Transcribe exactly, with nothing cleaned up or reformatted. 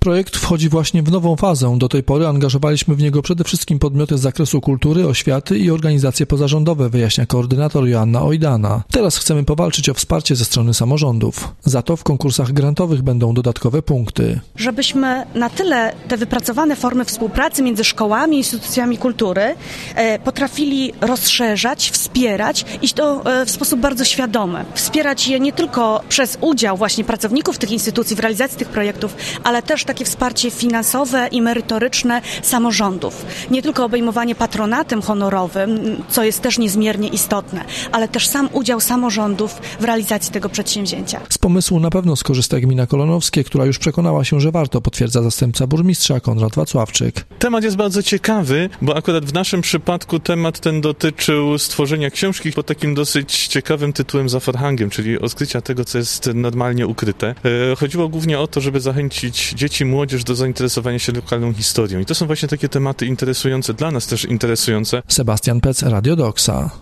projekt wchodzi właśnie w nową fazę. Do tej pory angażowaliśmy w niego przede wszystkim podmioty z zakresu kultury, oświaty i organizacje pozarządowe, wyjaśnia koordynator Joanna Ojdana. Teraz chcemy powalczyć o wsparcie ze strony samorządów. Za to w konkursach grantowych będą dodatkowe punkty. Żebyśmy na tyle te wypracowane formy współpracy między szkołami i instytucjami kultury e, potrafili rozszerzać, wspierać i to e, w sposób bardzo świadomy. Wspierać je nie tylko przez udział właśnie pracowników tych instytucji w realizacji tych projektów, ale też takie wsparcie finansowe i merytoryczne samorządów. Nie tylko obejmowanie patronatem honorowym, co jest też niezmiernie istotne, ale też sam udział samorządów w realizacji tego przedsięwzięcia. Z pomysłu na pewno skorzysta gmina Kolonowskie, która już przekonała się, że warto, potwierdza zastępca burmistrza Konrad Wacławczyk. Temat jest bardzo ciekawy, bo akurat w naszym przypadku temat ten dotyczył stworzenia książki pod takim dosyć ciekawym tytułem za forhangiem, czyli odkrycia tego, co jest normalnie ukryte. Chodziło głównie o to, żeby zachęcić dzieci i młodzież do zainteresowania się lokalną historią. I to są właśnie takie tematy interesujące, dla nas też interesujące. Sebastian Pec, Radio Doksa.